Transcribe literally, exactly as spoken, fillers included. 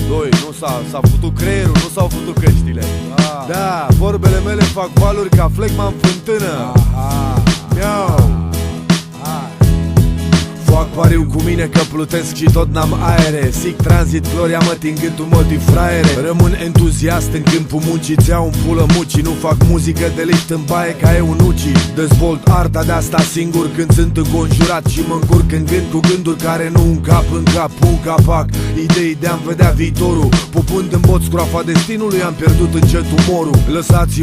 Doi, nu s-a, s-a futut creierul, nu s-au futut căștile. Da, Da, vorbele mele fac valuri ca flegma în fântână. aha, Miau. Fac pariu cu mine că plutesc și tot n-am aere. Sic tranzit, gloria mă tingând un motiv fraiere. Rămân entuziast în câmpul muncii, ți-au în pulă mucii. Nu fac muzică de lift în baie ca eunucii. Dezvolt arta de asta singur când sunt înconjurat și mă încurc în gând cu gânduri care nu un cap în cap. Un capac, idei de a-mi vedea viitorul. Pupând în bot scroafa destinului, am pierdut încet umorul. Lăsați